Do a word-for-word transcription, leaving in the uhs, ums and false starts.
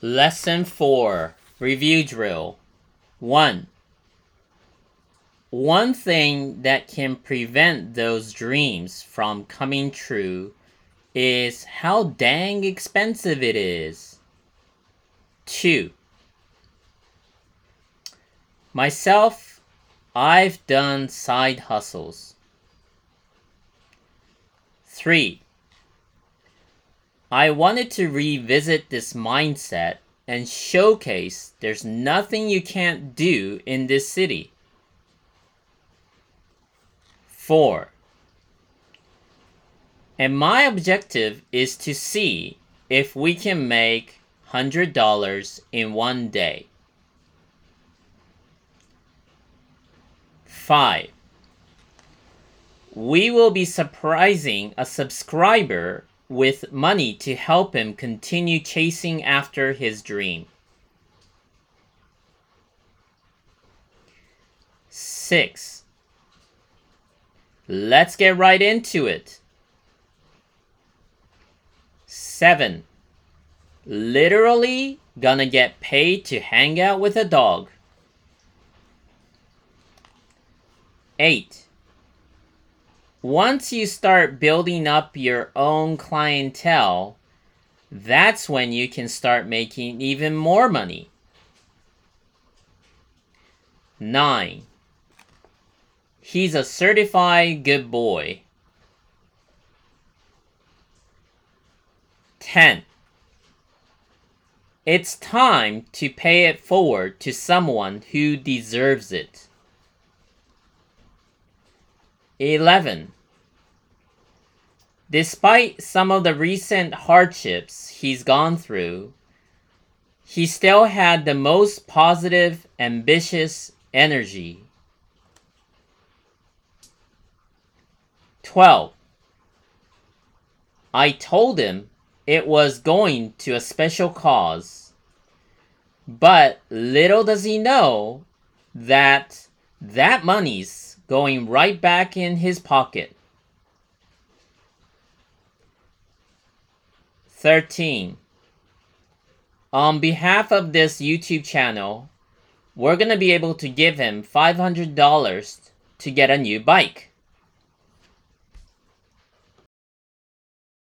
Lesson four, Review Drill. one. One thing that can prevent those dreams from coming true is how dang expensive it is. two. Myself, I've done side hustles. three. I wanted to revisit this mindset and showcase there's nothing you can't do in this city. four. And my objective is to see if we can make one hundred dollars in one day. five. We will be surprising a subscriber with money to help him continue chasing after his dream. six. Let's get right into it. seven. Literally gonna get paid to hang out with a dog. eight. Once you start building up your own clientele, that's when you can start making even more money. nine. He's a certified good boy. ten. It's time to pay it forward to someone who deserves it. eleven. Despite some of the recent hardships he's gone through, he still had the most positive, ambitious energy. twelve. I told him it was going to a special cause, but little does he know that that money's going right back in his pocket. thirteen. On behalf of this YouTube channel, we're going to be able to give him five hundred dollars to get a new bike.